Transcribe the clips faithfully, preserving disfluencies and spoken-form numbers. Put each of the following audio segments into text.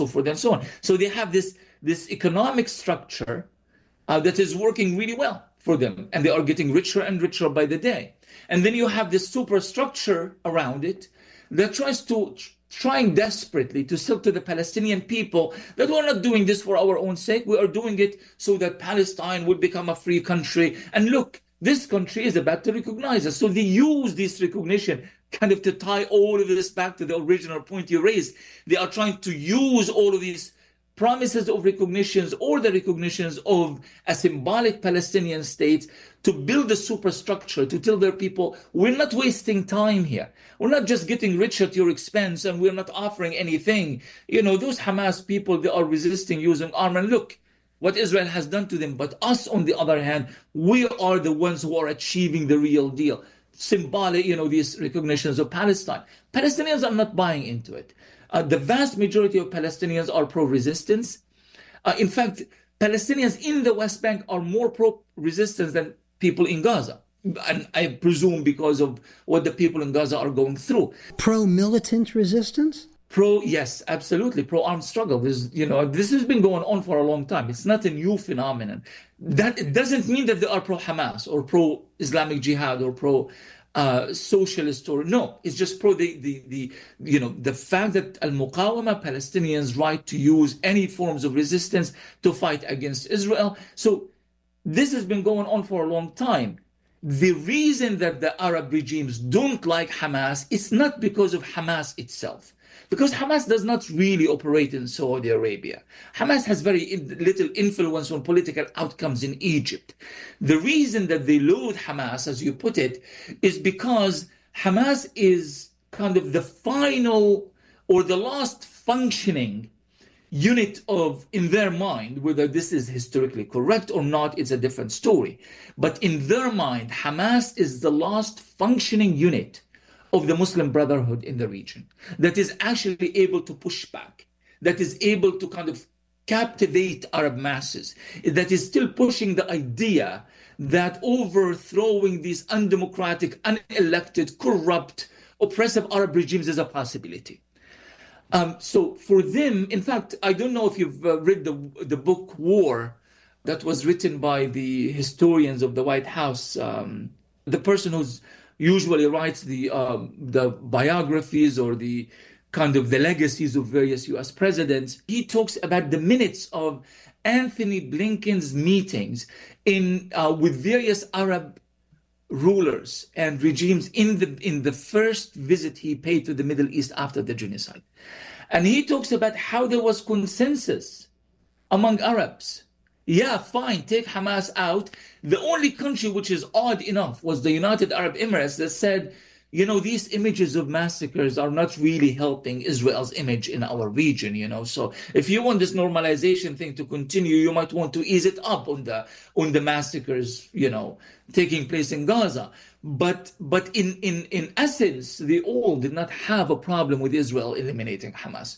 forth and so on. So they have this, this economic structure uh, that is working really well for them, and they are getting richer and richer by the day. And then you have this superstructure around it that tries to trying desperately to sell to the Palestinian people that we're not doing this for our own sake. We are doing it so that Palestine would become a free country. And look, this country is about to recognize us. So they use this recognition kind of to tie all of this back to the original point you raised. They are trying to use all of these promises of recognitions or the recognitions of a symbolic Palestinian state to build a superstructure, to tell their people, we're not wasting time here. We're not just getting rich at your expense and we're not offering anything. You know, those Hamas people, they are resisting using armor. And look what Israel has done to them. But us, on the other hand, we are the ones who are achieving the real deal. Symbolic, you know, these recognitions of Palestine. Palestinians are not buying into it. Uh, the vast majority of Palestinians are pro-resistance. Uh, in fact, Palestinians in the West Bank are more pro-resistance than people in Gaza. And I presume because of what the people in Gaza are going through. Pro-militant resistance? Pro, yes, absolutely. Pro-armed struggle. This, you know, this has been going on for a long time. It's not a new phenomenon. That it doesn't mean that they are pro-Hamas or pro-Islamic Jihad or pro- Uh, socialist or no, it's just pro the, the, the you know, the fact that al-Muqawama, Palestinians' right to use any forms of resistance to fight against Israel. So this has been going on for a long time. The reason that the Arab regimes don't like Hamas is not because of Hamas itself, because Hamas does not really operate in Saudi Arabia. Hamas has very little influence on political outcomes in Egypt. The reason that they loathe Hamas, as you put it, is because Hamas is kind of the final or the last functioning unit of, in their mind, whether this is historically correct or not, it's a different story. But in their mind, Hamas is the last functioning unit of the Muslim Brotherhood in the region that is actually able to push back, that is able to kind of captivate Arab masses, that is still pushing the idea that overthrowing these undemocratic, unelected, corrupt, oppressive Arab regimes is a possibility. Um, so for them, in fact, I don't know if you've uh, read the, the book War that was written by the historians of the White House, um, the person who's usually writes the um, the biographies or the kind of the legacies of various U S presidents. He talks about the minutes of Anthony Blinken's meetings in uh, with various Arab rulers and regimes in the in the first visit he paid to the Middle East after the genocide. And he talks about how there was consensus among Arabs. Yeah, fine, take Hamas out. The only country which is odd enough was the United Arab Emirates that said, you know, these images of massacres are not really helping Israel's image in our region, you know. So if you want this normalization thing to continue, you might want to ease it up on the on the massacres, you know, taking place in Gaza. But but in, in, in essence, they all did not have a problem with Israel eliminating Hamas.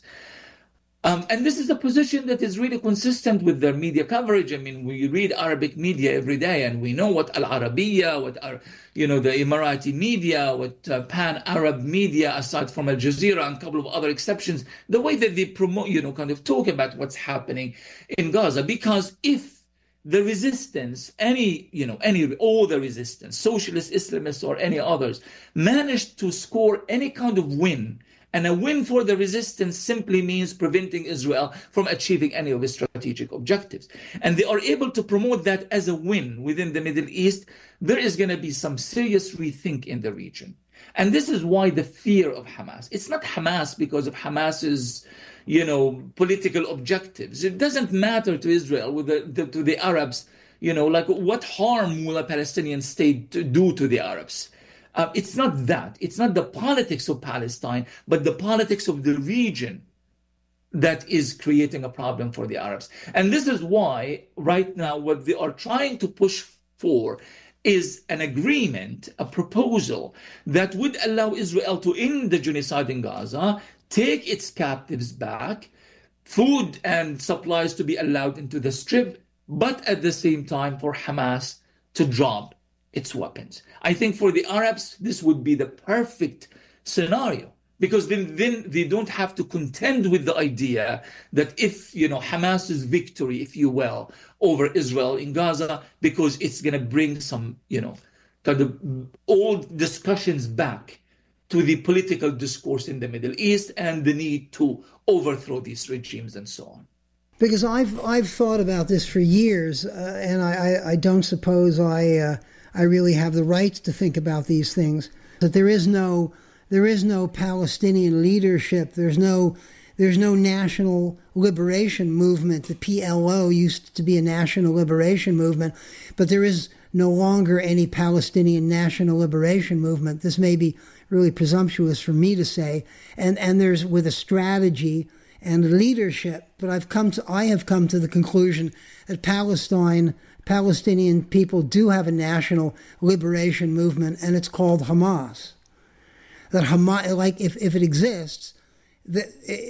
Um, and this is a position that is really consistent with their media coverage. I mean, we read Arabic media every day, and we know what Al Arabiya, what are, you know, the Emirati media, what uh, Pan-Arab media, aside from Al Jazeera and a couple of other exceptions, the way that they promote, you know, kind of talk about what's happening in Gaza. Because if the resistance, any, you know, any, all the resistance, socialist, Islamists, or any others, managed to score any kind of win, and a win for the resistance simply means preventing Israel from achieving any of its strategic objectives. And they are able to promote that as a win within the Middle East. There is going to be some serious rethink in the region. And this is why the fear of Hamas. It's not Hamas because of Hamas's, you know, political objectives. It doesn't matter to Israel, with the, the, to the Arabs, you know, like what harm will a Palestinian state do to the Arabs? Uh, it's not that. It's not the politics of Palestine, but the politics of the region that is creating a problem for the Arabs. And this is why right now what they are trying to push for is an agreement, a proposal that would allow Israel to end the genocide in Gaza, take its captives back, food and supplies to be allowed into the Strip, but at the same time for Hamas to drop its weapons. I think for the Arabs, this would be the perfect scenario, because then, then they don't have to contend with the idea that if, you know, Hamas's victory, if you will, over Israel in Gaza, because it's going to bring some, you know, kind of old discussions back to the political discourse in the Middle East and the need to overthrow these regimes and so on. Because I've I've thought about this for years, uh, and I, I, I don't suppose I uh, I really have the right to think about these things. That there is no there is no Palestinian leadership. There's no there's no national liberation movement. The P L O used to be a national liberation movement, but there is no longer any Palestinian national liberation movement. This may be really presumptuous for me to say, and and there's with a strategy and leadership, but I've come to I have come to the conclusion that Palestine, Palestinian people do have a national liberation movement, and it's called Hamas. That Hamas, like if, if it exists, that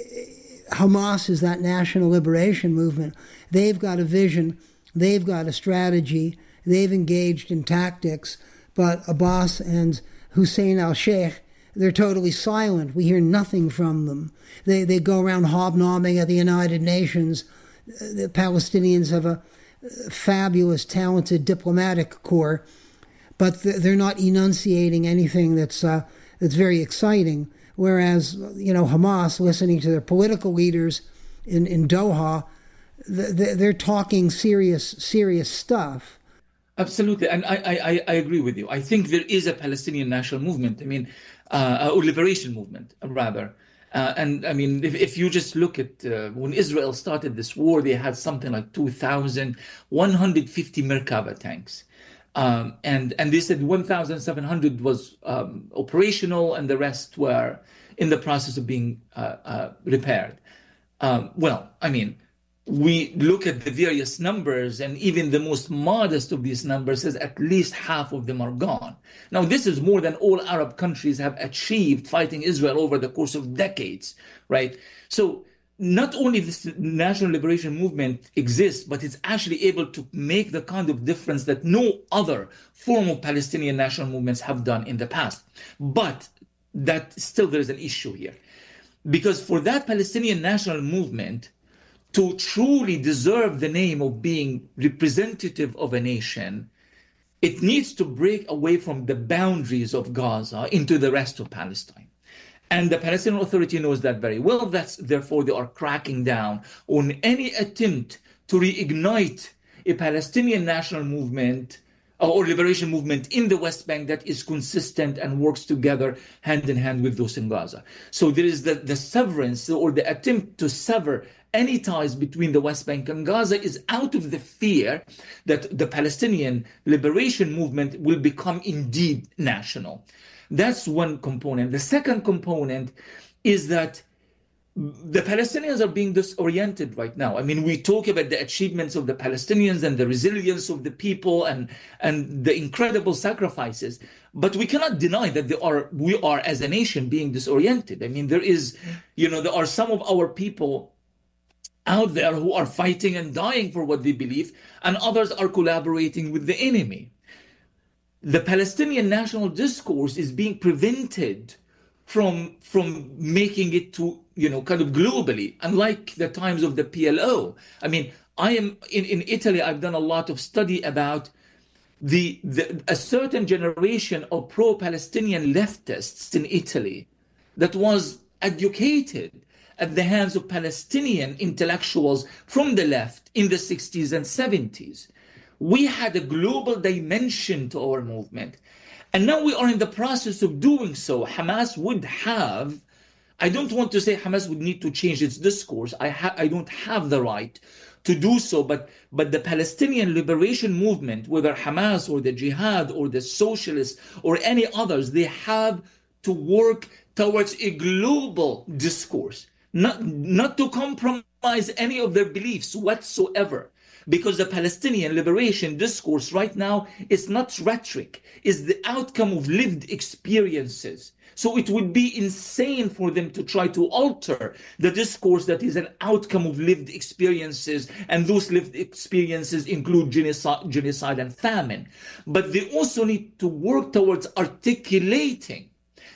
Hamas is that national liberation movement. They've got a vision, they've got a strategy, they've engaged in tactics, but Abbas and Hussein al-Sheikh, they're totally silent. We hear nothing from them. They they go around hobnobbing at the United Nations. The Palestinians have a fabulous, talented diplomatic corps, but they're not enunciating anything that's uh, that's very exciting. Whereas, you know, Hamas, listening to their political leaders in, in Doha, they're talking serious, serious stuff. Absolutely, and I, I, I agree with you. I think there is a Palestinian national movement. I mean, uh, or liberation movement, rather. Uh, and I mean, if, if you just look at uh, when Israel started this war, they had something like two thousand one hundred fifty Merkava tanks. Um, and, and they said one thousand seven hundred was um, operational and the rest were in the process of being uh, uh, repaired. Um, well, I mean, we look at the various numbers, and even the most modest of these numbers says at least half of them are gone. Now, this is more than all Arab countries have achieved fighting Israel over the course of decades, right? So not only this national liberation movement exists, but it's actually able to make the kind of difference that no other form of Palestinian national movements have done in the past. But that still there is an issue here. Because for that Palestinian national movement to truly deserve the name of being representative of a nation, it needs to break away from the boundaries of Gaza into the rest of Palestine. And the Palestinian Authority knows that very well. That's therefore they are cracking down on any attempt to reignite a Palestinian national movement or liberation movement in the West Bank that is consistent and works together hand in hand with those in Gaza. So there is the, the severance or the attempt to sever any ties between the West Bank and Gaza is out of the fear that the Palestinian liberation movement will become indeed national. That's one component. The second component is that the Palestinians are being disoriented right now. I mean, we talk about the achievements of the Palestinians and the resilience of the people and, and the incredible sacrifices, but we cannot deny that they are, we are as a nation being disoriented. I mean, there is, you know, there are some of our people out there who are fighting and dying for what they believe, and others are collaborating with the enemy. The Palestinian national discourse is being prevented from, from making it to, you know, kind of globally, unlike the times of the P L O. I mean, I am in, in Italy, I've done a lot of study about the, the a certain generation of pro-Palestinian leftists in Italy that was educated at the hands of Palestinian intellectuals from the left in the sixties and seventies. We had a global dimension to our movement. And now we are in the process of doing so. Hamas would have, I don't want to say Hamas would need to change its discourse. I, ha- I don't have the right to do so, but, but the Palestinian liberation movement, whether Hamas or the Jihad or the socialists or any others, they have to work towards a global discourse. Not, not to compromise any of their beliefs whatsoever, because the Palestinian liberation discourse right now is not rhetoric, it's the outcome of lived experiences. So it would be insane for them to try to alter the discourse that is an outcome of lived experiences, and those lived experiences include genocide, genocide and famine. But they also need to work towards articulating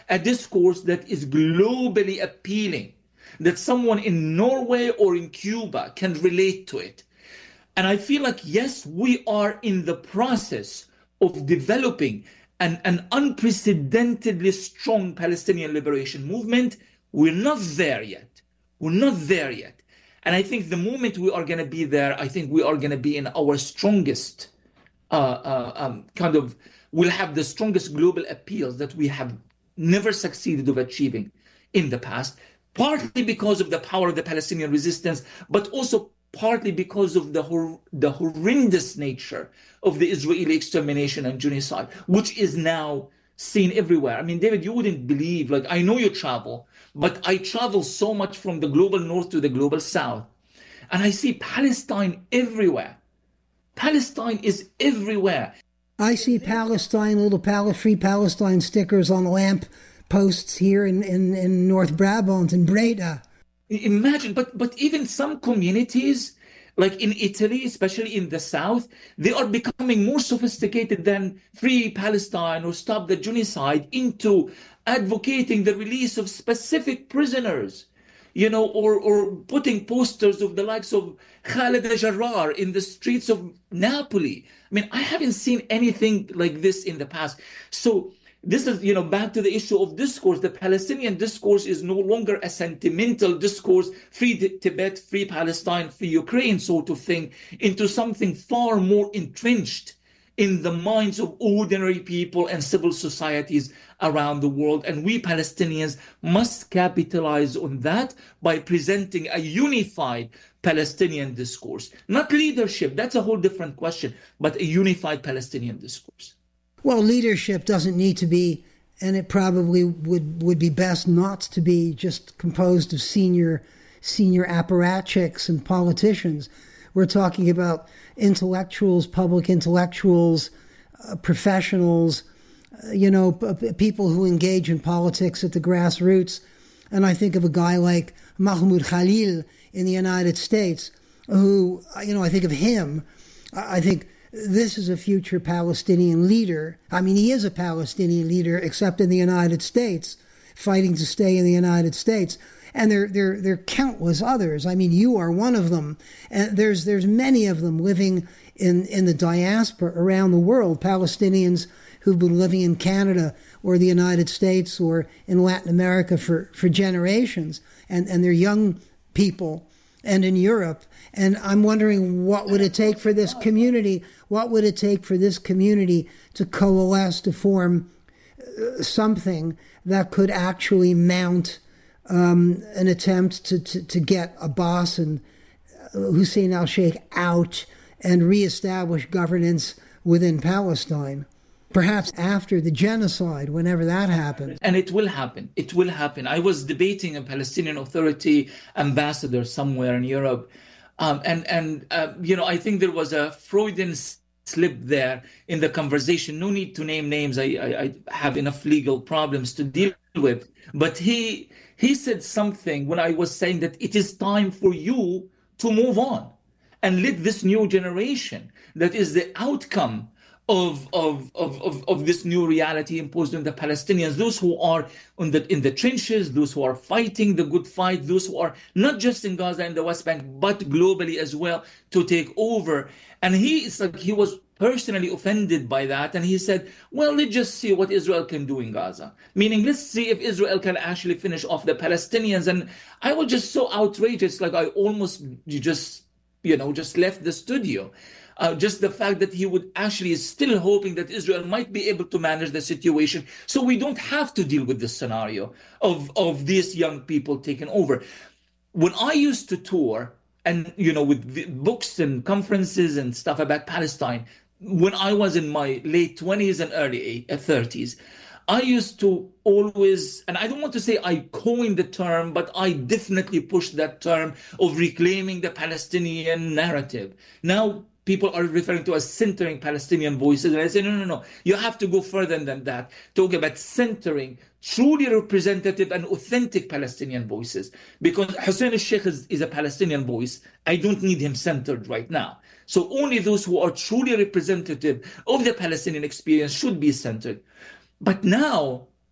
a discourse that is globally appealing, that someone in Norway or in Cuba can relate to it. And I feel like, yes, we are in the process of developing an, an unprecedentedly strong Palestinian liberation movement. We're not there yet. We're not there yet. And I think the moment we are going to be there, I think we are going to be in our strongest uh, uh, um, kind of, we'll have the strongest global appeals that we have never succeeded of achieving in the past, partly because of the power of the Palestinian resistance, but also partly because of the hor- the horrendous nature of the Israeli extermination and genocide, which is now seen everywhere. I mean, David, you wouldn't believe, like, I know you travel, but I travel so much from the global north to the global south, and I see Palestine everywhere. Palestine is everywhere. I see Palestine, little Pal- free Palestine stickers on lamp posts here in, in, in North Brabant and Breda. Imagine, but but even some communities, like in Italy, especially in the south, they are becoming more sophisticated than Free Palestine or Stop the Genocide into advocating the release of specific prisoners, you know, or or putting posters of the likes of Khaled al-Jarrar in the streets of Napoli. I mean, I haven't seen anything like this in the past. So this is, you know, back to the issue of discourse. The Palestinian discourse is no longer a sentimental discourse, free Tibet, free Palestine, free Ukraine sort of thing, into something far more entrenched in the minds of ordinary people and civil societies around the world. And we Palestinians must capitalize on that by presenting a unified Palestinian discourse. Not leadership, that's a whole different question, but a unified Palestinian discourse. Well, leadership doesn't need to be, and it probably would, would be best not to be just composed of senior senior apparatchiks and politicians. We're talking about intellectuals, public intellectuals, uh, professionals, uh, you know, p- people who engage in politics at the grassroots. And I think of a guy like Mahmoud Khalil in the United States, who, you know, I think of him. I think this is a future Palestinian leader. I mean, he is a Palestinian leader, except in the United States, fighting to stay in the United States. And there, there, there are countless others. I mean, you are one of them. And there's, there's many of them living in, in the diaspora around the world, Palestinians who've been living in Canada or the United States or in Latin America for, for generations. And, and they're young people, and in Europe. And I'm wondering, what would it take for this community? What would it take for this community to coalesce to form uh, something that could actually mount um, an attempt to, to, to get Abbas and Hussein al-Sheikh out and reestablish governance within Palestine? Perhaps after the genocide, whenever that happens. And it will happen. It will happen. I was debating a Palestinian Authority ambassador somewhere in Europe. Um, and, and uh, you know, I think there was a Freudian slip there in the conversation. No need to name names. I, I, I have enough legal problems to deal with. But he he said something when I was saying that it is time for you to move on and let this new generation, that is the outcome Of, of of of of this new reality imposed on the Palestinians, those who are on the in the trenches, those who are fighting the good fight, those who are not just in Gaza and the West Bank, but globally as well, to take over. And he it's like he was personally offended by that, and he said, well, let's just see what Israel can do in Gaza. Meaning, let's see if Israel can actually finish off the Palestinians. And I was just so outrageous, like I almost just, you know, just left the studio. Uh, just the fact that he would actually is still hoping that Israel might be able to manage the situation, so we don't have to deal with this scenario of, of these young people taking over. When I used to tour, and you know, with books and conferences and stuff about Palestine, when I was in my late twenties and early thirties, I used to always, and I don't want to say I coined the term, but I definitely pushed that term of reclaiming the Palestinian narrative. Now, people are referring to as centering Palestinian voices. And I say, no, no, no. You have to go further than that. Talk about centering truly representative and authentic Palestinian voices. Because Hussein al-Sheikh is, is a Palestinian voice. I don't need him centered right now. So only those who are truly representative of the Palestinian experience should be centered. But now,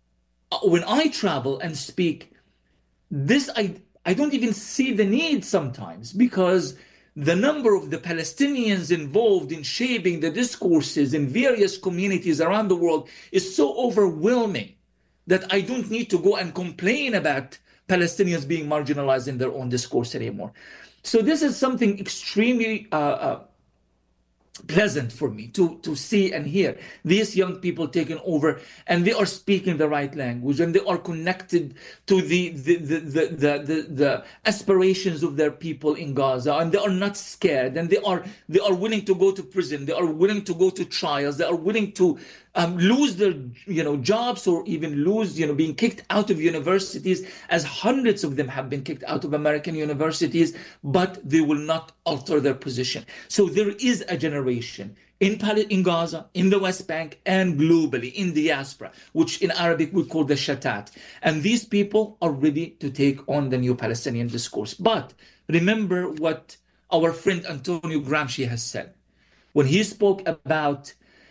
uh, when I travel and speak, this I I don't even see the need sometimes, because the number of the Palestinians involved in shaping the discourses in various communities around the world is so overwhelming that I don't need to go and complain about Palestinians being marginalized in their own discourse anymore. So this is something extremely uh, uh, pleasant for me to, to see and hear these young people taking over, and they are speaking the right language, and they are connected to the the, the, the, the, the, the aspirations of their people in Gaza, and they are not scared, and they are they are willing to go to prison, they are willing to go to trials, they are willing to um, lose their you know jobs, or even lose you know being kicked out of universities, as hundreds of them have been kicked out of American universities, but they will not alter their position. So there is a generation in Pal- in Gaza, in the West Bank, and globally in the diaspora, which in Arabic we call the Shatat. And these people are ready to take on the new Palestinian discourse. But remember what our friend Antonio Gramsci has said when he spoke about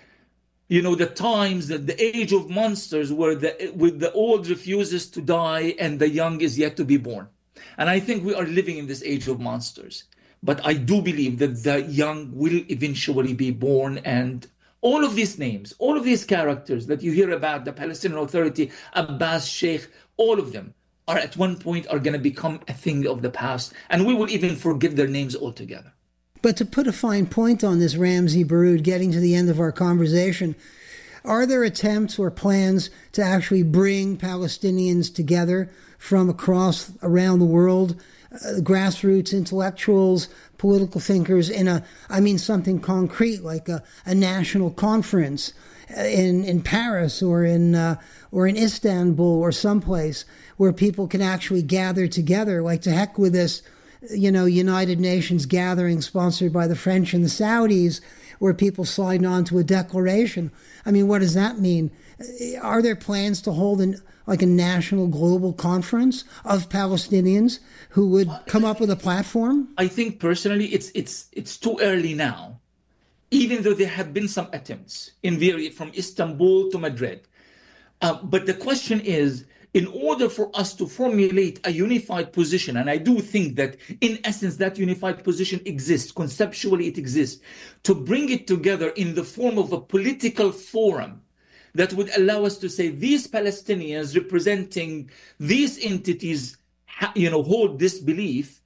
you know the times, that the age of monsters, where the with the old refuses to die and the young is yet to be born. And I think we are living in this age of monsters. But I do believe that the young will eventually be born, and all of these names, all of these characters that you hear about, the Palestinian Authority, Abbas, Sheikh, all of them are at one point are going to become a thing of the past, and we will even forget their names altogether. But to put a fine point on this, Ramzy Baroud, getting to the end of our conversation, are there attempts or plans to actually bring Palestinians together from across around the world, uh, grassroots intellectuals, political thinkers, in a, I mean, something concrete like a, a national conference in in Paris or in uh, or in Istanbul or someplace where people can actually gather together? Like, to heck with this, you know, United Nations gathering sponsored by the French and the Saudis, where people signed on to a declaration. I mean, what does that mean? Are there plans to hold an like a national global conference of Palestinians who would come up with a platform? I think personally it's it's it's too early now, even though there have been some attempts in very from Istanbul to Madrid. Uh, but the question is, in order for us to formulate a unified position, and I do think that in essence that unified position exists, conceptually it exists, to bring it together in the form of a political forum that would allow us to say these Palestinians representing these entities, you know, hold this belief.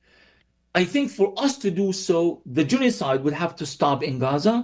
I think for us to do so, the genocide would have to stop in Gaza.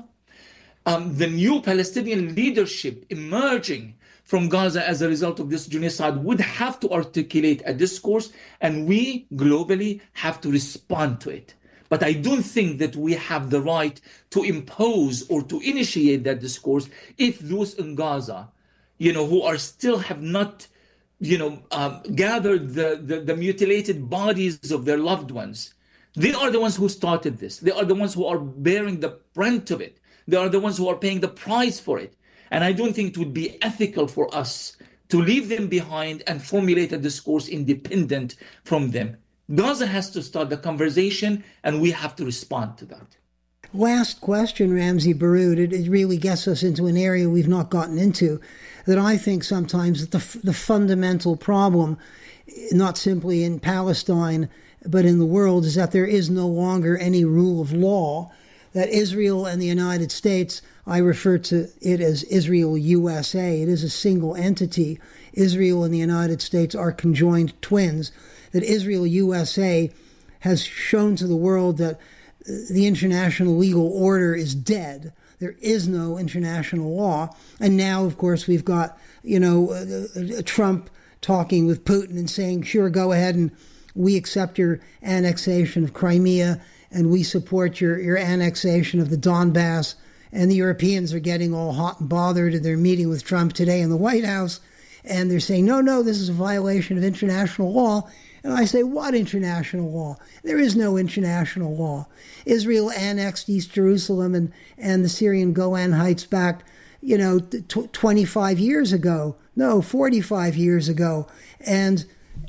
Um, the new Palestinian leadership emerging from Gaza as a result of this genocide would have to articulate a discourse, and we globally have to respond to it. But I don't think that we have the right to impose or to initiate that discourse if those in Gaza, you know, who are still have not, you know, um, gathered the, the, the mutilated bodies of their loved ones. They are the ones who started this. They are the ones who are bearing the brunt of it. They are the ones who are paying the price for it. And I don't think it would be ethical for us to leave them behind and formulate a discourse independent from them. Gaza has to start the conversation, and we have to respond to that. Last question, Ramzy Baroud. It, it really gets us into an area we've not gotten into, that I think sometimes that the, the fundamental problem, not simply in Palestine, but in the world, is that there is no longer any rule of law, that Israel and the United States, I refer to it as Israel U S A, it is a single entity. Israel and the United States are conjoined twins. That Israel U S A has shown to the world that the international legal order is dead. There is no international law. And now, of course, we've got, you know, uh, uh, Trump talking with Putin and saying, sure, go ahead and we accept your annexation of Crimea and we support your, your annexation of the Donbass. And the Europeans are getting all hot and bothered, and they're meeting with Trump today in the White House. And they're saying, no, no, this is a violation of international law. And I say, what international law? There is no international law. Israel annexed East Jerusalem and, and the Syrian Golan Heights back, you know, t- twenty-five years ago. No, forty-five years ago. And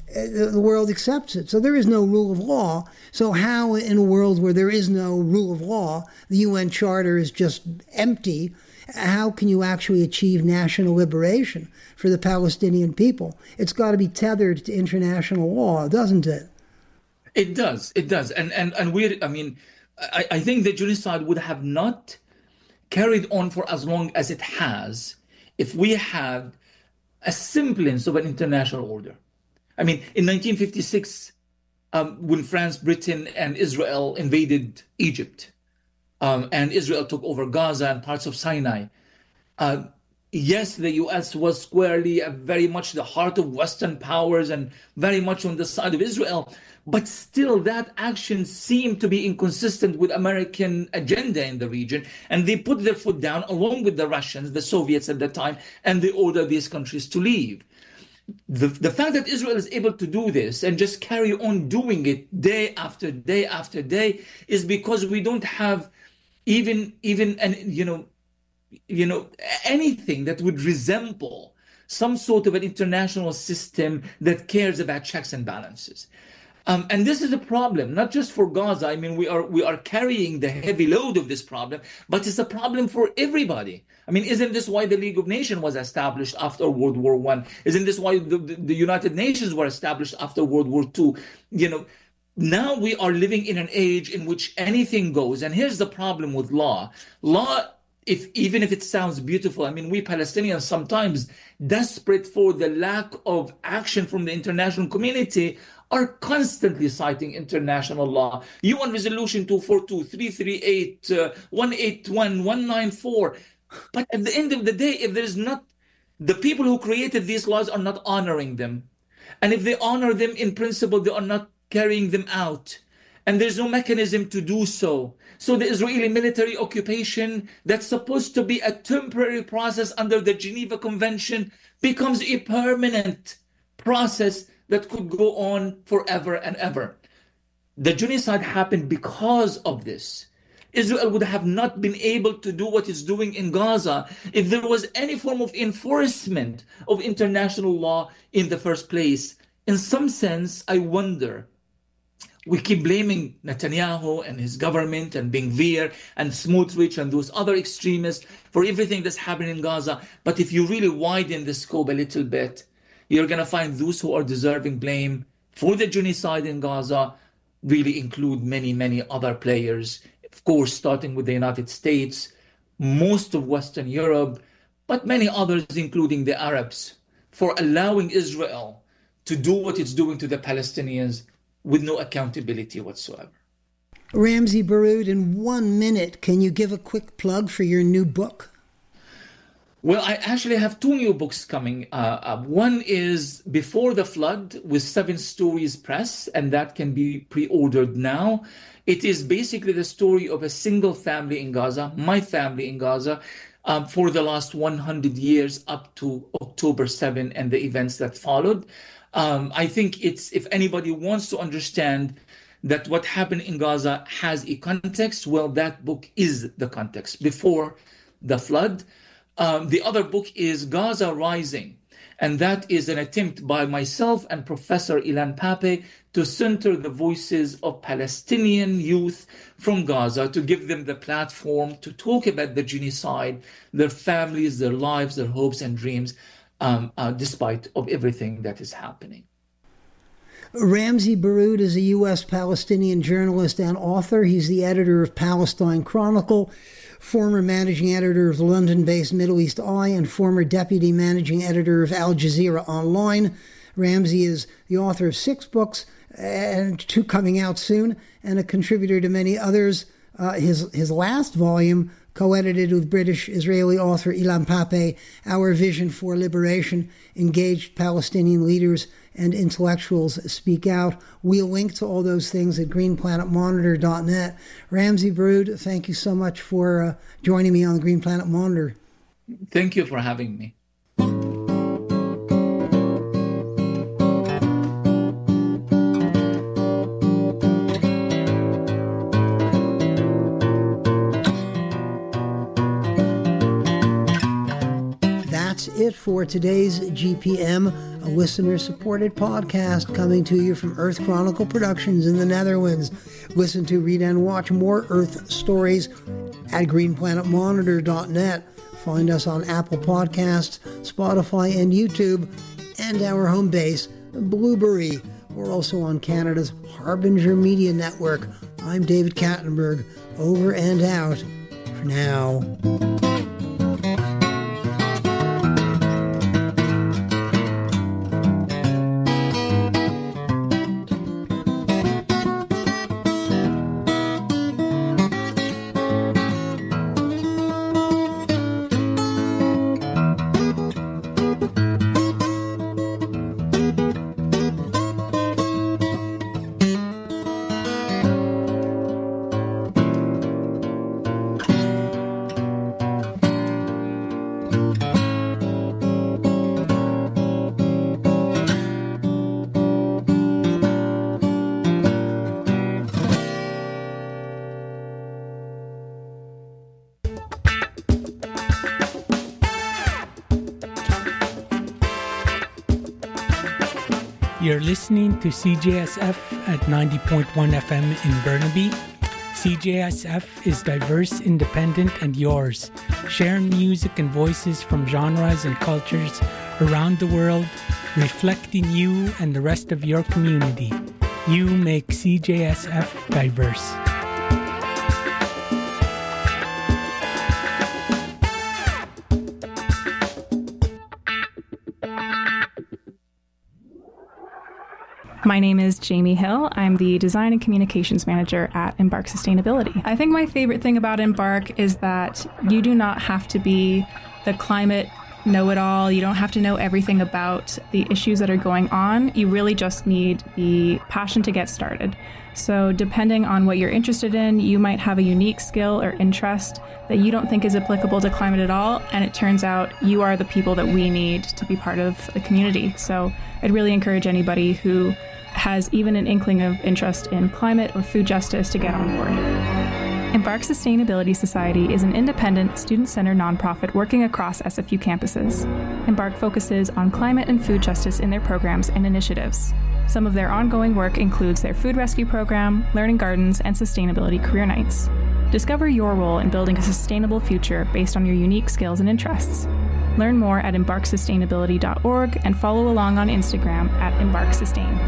the world accepts it. So there is no rule of law. So how, in a world where there is no rule of law, the U N Charter is just empty, how can you actually achieve national liberation for the Palestinian people? It's got to be tethered to international law, doesn't it? It does. It does. And and and we I mean, I, I think the genocide would have not carried on for as long as it has if we had a semblance of an international order. I mean, in nineteen fifty-six, um, when France, Britain, and Israel invaded Egypt, um, and Israel took over Gaza and parts of Sinai, uh, yes, the U S was squarely uh, very much the heart of Western powers and very much on the side of Israel. But still, that action seemed to be inconsistent with American agenda in the region. And they put their foot down along with the Russians, the Soviets at the time, and they ordered these countries to leave. The, the fact that Israel is able to do this and just carry on doing it day after day after day is because we don't have even, even an, you know, you know, anything that would resemble some sort of an international system that cares about checks and balances. Um, and this is a problem, not just for Gaza. I mean, we are we are carrying the heavy load of this problem, but it's a problem for everybody. I mean, isn't this why the League of Nations was established after World War One? Isn't this why the, the, the United Nations were established after World War Two? You know, now we are living in an age in which anything goes. And here's the problem with law. Law, if even if it sounds beautiful, I mean, we Palestinians sometimes, desperate for the lack of action from the international community, are constantly citing international law. U N Resolution two forty-two, three thirty-eight, uh, one eighty-one, one ninety-four. But at the end of the day, if there's not, the people who created these laws are not honoring them. And if they honor them in principle, they are not carrying them out. And there's no mechanism to do so. So the Israeli military occupation that's supposed to be a temporary process under the Geneva Convention becomes a permanent process that could go on forever and ever. The genocide happened because of this. Israel would have not been able to do what it's doing in Gaza if there was any form of enforcement of international law in the first place. In some sense, I wonder, we keep blaming Netanyahu and his government and Ben-Gvir and Smotrich and those other extremists for everything that's happening in Gaza. But if you really widen the scope a little bit, you're going to find those who are deserving blame for the genocide in Gaza really include many, many other players. Of course, starting with the United States, most of Western Europe, but many others, including the Arabs, for allowing Israel to do what it's doing to the Palestinians with no accountability whatsoever. Ramzy Baroud, in one minute, can you give a quick plug for your new book? Well, I actually have two new books coming uh, up. One is Before the Flood with Seven Stories Press, and that can be pre-ordered now. It is basically the story of a single family in Gaza, my family in Gaza, um, for the last one hundred years up to October seventh and the events that followed. Um, I think it's, if anybody wants to understand that what happened in Gaza has a context, well, that book is the context, Before the Flood. Um, the other book is Gaza Rising, and that is an attempt by myself and Professor Ilan Pappé to center the voices of Palestinian youth from Gaza, to give them the platform to talk about the genocide, their families, their lives, their hopes and dreams, um, uh, despite of everything that is happening. Ramzy Baroud is a U S Palestinian journalist and author. He's the editor of Palestine Chronicle, former managing editor of the London-based Middle East Eye, and former deputy managing editor of Al Jazeera Online. Ramzy is the author of six books, and two coming out soon, and a contributor to many others. Uh, his his last volume, co-edited with British-Israeli author Ilan Pappé, Our Vision for Liberation, engaged Palestinian leaders and intellectuals speak out. We'll link to all those things at green planet monitor dot net. Ramzy Baroud, thank you so much for uh, joining me on the Green Planet Monitor. Thank you for having me. It for today's G P M, a listener-supported podcast coming to you from Earth Chronicle Productions in the Netherlands. Listen to, read, and watch more Earth stories at green planet monitor dot net. Find us on Apple Podcasts, Spotify, and YouTube, and our home base, Blueberry. We're also on Canada's Harbinger Media Network. I'm David Kattenberg, over and out for now. You're listening to C J S F at ninety point one F M in Burnaby. C J S F is diverse, independent, and yours, sharing music and voices from genres and cultures around the world, reflecting you and the rest of your community. You make C J S F diverse. My name is Jamie Hill. I'm the Design and Communications Manager at Embark Sustainability. I think my favorite thing about Embark is that you do not have to be the climate know-it-all. You don't have to know everything about the issues that are going on. You really just need the passion to get started. So depending on what you're interested in, you might have a unique skill or interest that you don't think is applicable to climate at all, and it turns out you are the people that we need to be part of the community. So I'd really encourage anybody who has even an inkling of interest in climate or food justice to get on board. Embark Sustainability Society is an independent, student-centered nonprofit working across S F U campuses. Embark focuses on climate and food justice in their programs and initiatives. Some of their ongoing work includes their food rescue program, learning gardens, and sustainability career nights. Discover your role in building a sustainable future based on your unique skills and interests. Learn more at embark sustainability dot org and follow along on Instagram at embark sustain.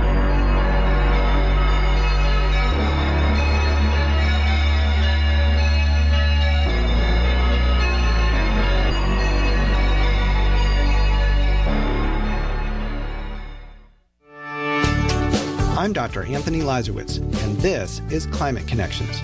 I'm Doctor Anthony Lazarowitz, and this is Climate Connections.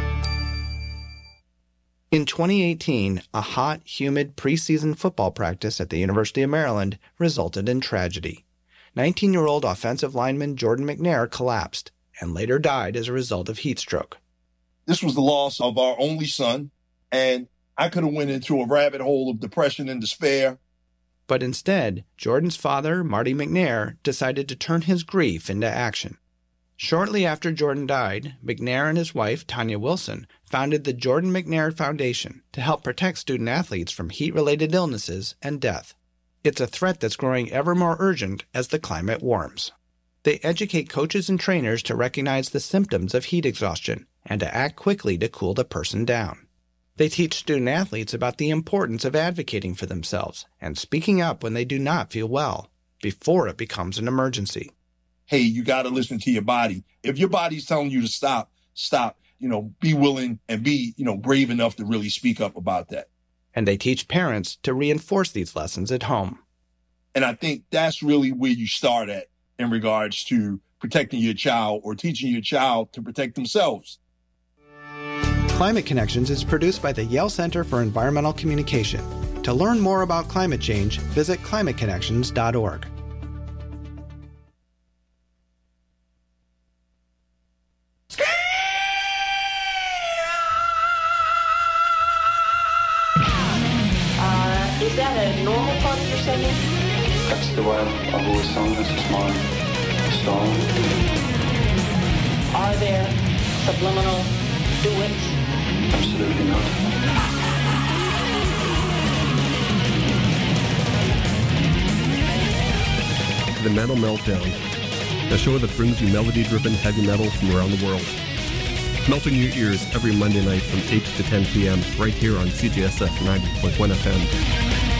In twenty eighteen, a hot, humid preseason football practice at the University of Maryland resulted in tragedy. nineteen-year-old offensive lineman Jordan McNair collapsed and later died as a result of heat stroke. This was the loss of our only son, and I could have went into a rabbit hole of depression and despair. But instead, Jordan's father, Marty McNair, decided to turn his grief into action. Shortly after Jordan died, McNair and his wife, Tanya Wilson, founded the Jordan McNair Foundation to help protect student-athletes from heat-related illnesses and death. It's a threat that's growing ever more urgent as the climate warms. They educate coaches and trainers to recognize the symptoms of heat exhaustion and to act quickly to cool the person down. They teach student-athletes about the importance of advocating for themselves and speaking up when they do not feel well, before it becomes an emergency. Hey, you got to listen to your body. If your body's telling you to stop, stop. You know, be willing and be, you know, brave enough to really speak up about that. And they teach parents to reinforce these lessons at home. And I think that's really where you start at in regards to protecting your child or teaching your child to protect themselves. Climate Connections is produced by the Yale Center for Environmental Communication. To learn more about climate change, visit climate connections dot org. Uh, is that a normal part of your singing? That's the way I've, I've always sung. This is my style. Are there subliminal duets? Absolutely not. The Metal Meltdown, a show that brings you melody-driven heavy metal from around the world. melting your ears every Monday night from eight to ten p.m. right here on C J S F ninety point one F M.